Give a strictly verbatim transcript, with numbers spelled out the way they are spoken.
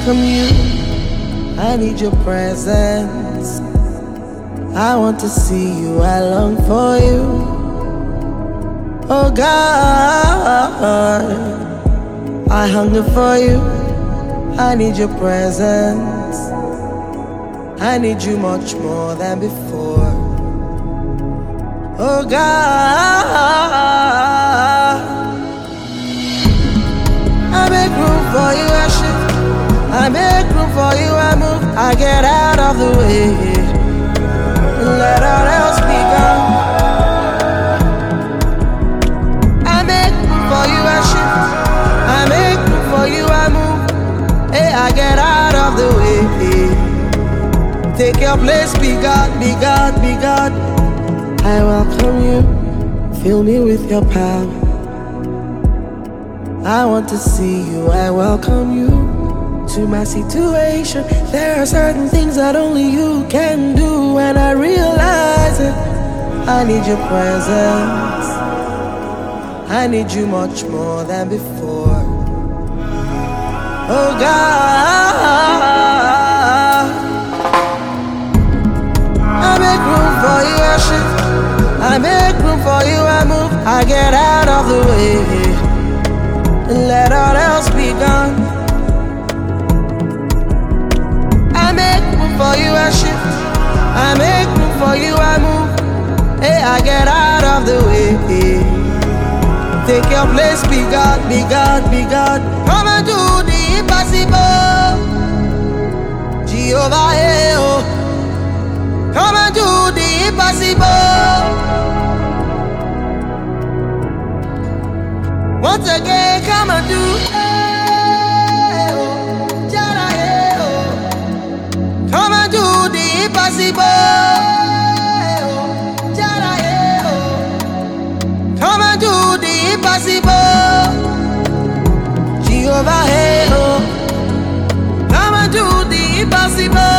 welcome you. I need your presence. I want to see you, I long for you. Oh God, I hunger for you. I need your presence. I need you much more than before. Oh God, I make room for you, I shift. I make room for you, I move. I get out of the way. Let all else be gone. I make room for you, I shift. I make room for you, I move. Hey, I get out of the way. Take your place, be God, be God, be God. I welcome you, fill me with your power. I want to see you, I welcome you to my situation. There are certain things that only you can do, and I realize it. I need your presence. I need you much more than before. Oh God, I make room for you, I shift. I make room for you, I move. I get out of the way. Let all else be gone. I make room for you, I shift. I make room for you, I move. Hey, I get out of the way. Take your place, be God, be God, be God. Come and do the impossible, Jehovah, hey, oh. Come and do the impossible. Once again, come and do, hey, oh. Jara, hey, oh. Come and do the impossible, hey, oh. Jara, hey, oh. Come and do the impossible, Jehovah, hey, oh. Come and do the impossible.